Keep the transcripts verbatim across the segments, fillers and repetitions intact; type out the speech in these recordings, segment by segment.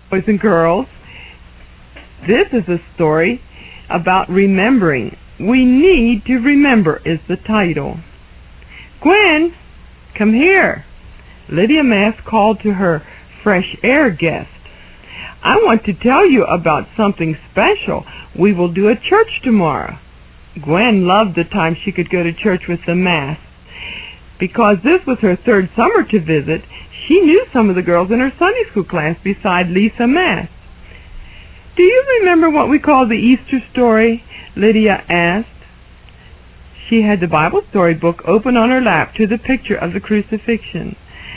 Boys and girls, this is a story about remembering. We need to remember is the title. Gwen, come here. Lydia Mass called to her fresh air guest. I want to tell you about something special. We will do at church tomorrow. Gwen loved the time she could go to church with the Mass. Because this was her third summer to visit, she knew some of the girls in her Sunday school class beside Lisa Mass. Do you remember what we call the Easter story? Lydia asked. She had the Bible story book open on her lap to the picture of the crucifixion.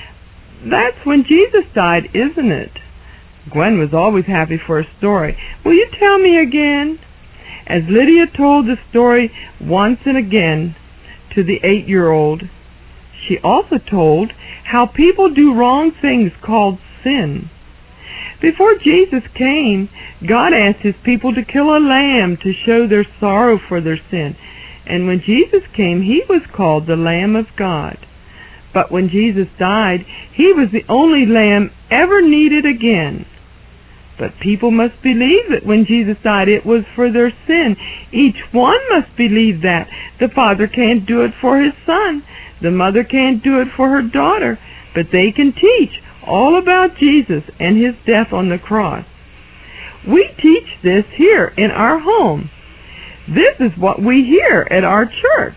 That's when Jesus died, isn't it? Gwen was always happy for a story. Will you tell me again? As Lydia told the story once and again to the eight-year-old, she also told how people do wrong things called sin. Before Jesus came, God asked his people to kill a lamb to show their sorrow for their sin. And when Jesus came, he was called the Lamb of God. But when Jesus died, he was the only lamb ever needed again. But people must believe that when Jesus died, it was for their sin. Each one must believe that. The father can't do it for his son. The mother can't do it for her daughter. But they can teach all about Jesus and his death on the cross. We teach this here in our home. This is what we hear at our church.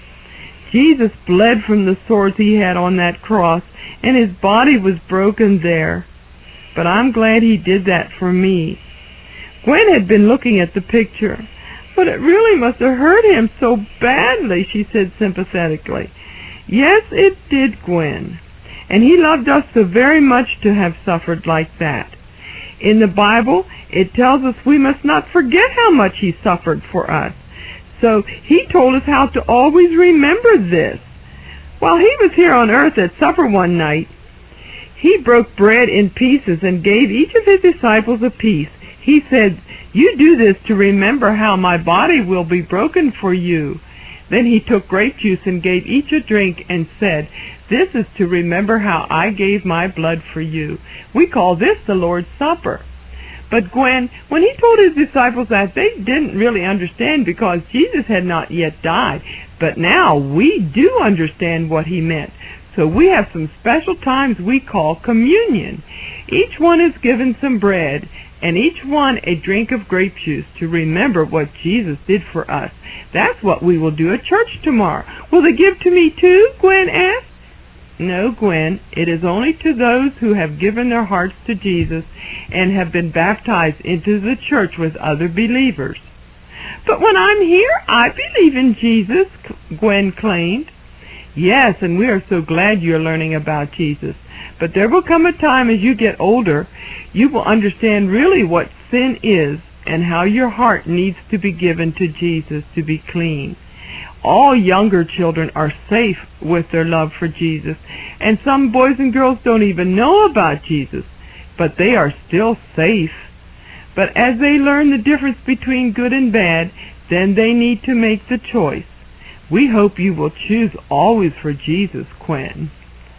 Jesus bled from the sores he had on that cross, and his body was broken there. But I'm glad he did that for me. Gwen had been looking at the picture. But it really must have hurt him so badly, she said sympathetically. Yes, it did, Gwen. And he loved us so very much to have suffered like that. In the Bible, it tells us we must not forget how much he suffered for us. So he told us how to always remember this. While he was here on earth at supper one night, he broke bread in pieces and gave each of his disciples a piece. He said, "You do this to remember how my body will be broken for you." Then he took grape juice and gave each a drink and said, "This is to remember how I gave my blood for you." We call this the Lord's Supper. But Gwen, when he told his disciples that, they didn't really understand because Jesus had not yet died. But now we do understand what he meant. So we have some special times we call communion. Each one is given some bread, and each one a drink of grape juice to remember what Jesus did for us. That's what we will do at church tomorrow. Will they give to me too? Gwen asked. No, Gwen, it is only to those who have given their hearts to Jesus and have been baptized into the church with other believers. But when I'm here, I believe in Jesus, Gwen claimed. Yes, and we are so glad you're learning about Jesus. But there will come a time as you get older, you will understand really what sin is and how your heart needs to be given to Jesus to be clean. All younger children are safe with their love for Jesus, and some boys and girls don't even know about Jesus, but they are still safe. But as they learn the difference between good and bad, then they need to make the choice. We hope you will choose always for Jesus, Gwen.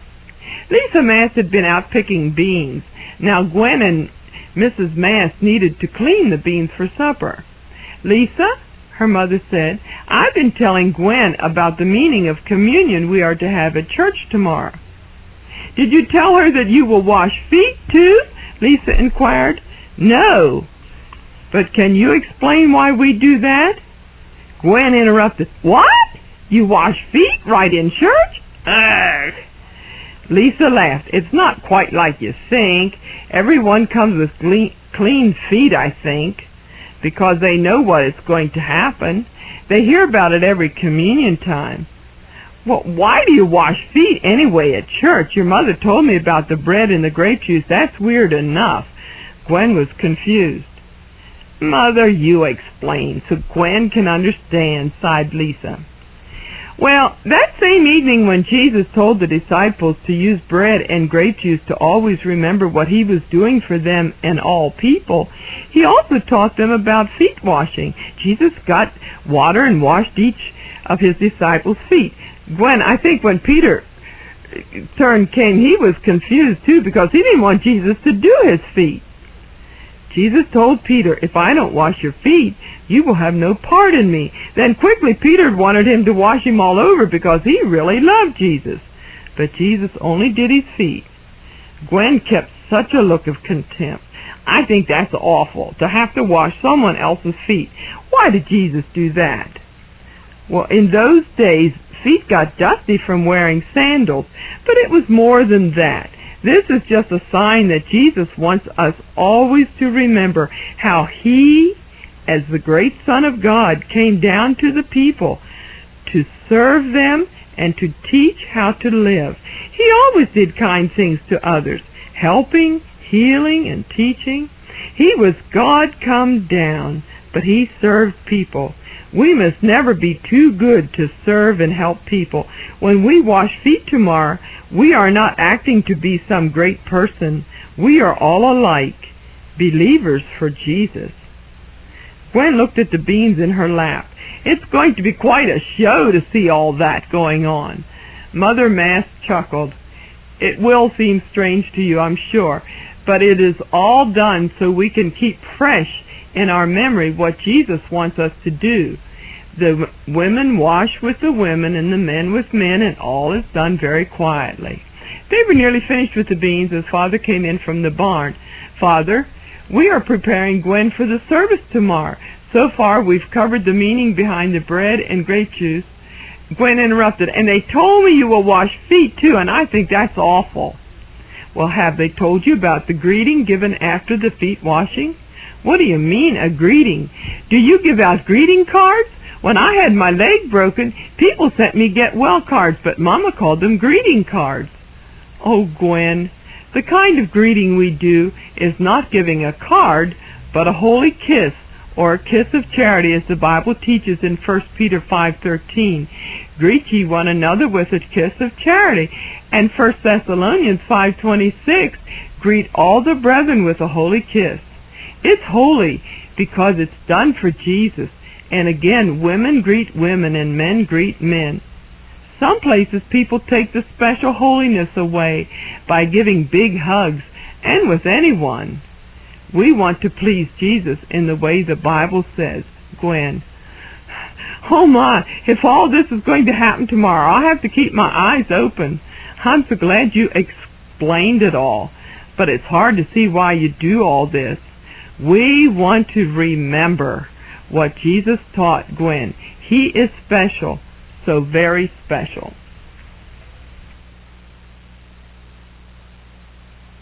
Lisa Mass had been out picking beans. Now Gwen and Missus Mass needed to clean the beans for supper. Lisa, her mother said, I've been telling Gwen about the meaning of communion we are to have at church tomorrow. Did you tell her that you will wash feet too? Lisa inquired. No. But can you explain why we do that? Gwen interrupted. What? You wash feet right in church? Ugh. Lisa laughed. It's not quite like you think. Everyone comes with clean feet, I think, because they know what is going to happen. They hear about it every communion time. Well, why do you wash feet anyway at church? Your mother told me about the bread and the grape juice. That's weird enough. Gwen was confused. Mother, you explain so Gwen can understand, sighed Lisa. Well, that same evening when Jesus told the disciples to use bread and grape juice to always remember what he was doing for them and all people, he also taught them about feet washing. Jesus got water and washed each of his disciples' feet. Gwen, I think when Peter's turn came, he was confused too because he didn't want Jesus to do his feet. Jesus told Peter, if I don't wash your feet, you will have no part in me. Then quickly Peter wanted him to wash him all over because he really loved Jesus. But Jesus only did his feet. Gwen kept such a look of contempt. I think that's awful, to have to wash someone else's feet. Why did Jesus do that? Well, in those days, feet got dusty from wearing sandals, but it was more than that. This is just a sign that Jesus wants us always to remember how he, as the great Son of God, came down to the people to serve them and to teach how to live. He always did kind things to others, helping, healing, and teaching. He was God come down, but he served people. We must never be too good to serve and help people. When we wash feet tomorrow, we are not acting to be some great person. We are all alike, believers for Jesus. Gwen looked at the beans in her lap. It's going to be quite a show to see all that going on. Mother Mass chuckled. It will seem strange to you, I'm sure, but it is all done so we can keep fresh in our memory what Jesus wants us to do. The women wash with the women and the men with men, and all is done very quietly. They were nearly finished with the beans as Father came in from the barn. Father, we are preparing Gwen for the service tomorrow. So far we've covered the meaning behind the bread and grape juice. Gwen interrupted, and they told me you will wash feet too, and I think that's awful. Well, have they told you about the greeting given after the feet washing? What do you mean, a greeting? Do you give out greeting cards? When I had my leg broken, people sent me get well cards, but Mama called them greeting cards. Oh, Gwen, the kind of greeting we do is not giving a card, but a holy kiss, or a kiss of charity, as the Bible teaches in First Peter five thirteen. Greet ye one another with a kiss of charity. And First Thessalonians five twenty-six, greet all the brethren with a holy kiss. It's holy because it's done for Jesus. And again, women greet women and men greet men. Some places people take the special holiness away by giving big hugs, and with anyone. We want to please Jesus in the way the Bible says. Gwen. Oh my, if all this is going to happen tomorrow, I'll have to keep my eyes open. I'm so glad you explained it all, but it's hard to see why you do all this. We want to remember what Jesus taught Gwen. He is special, so very special.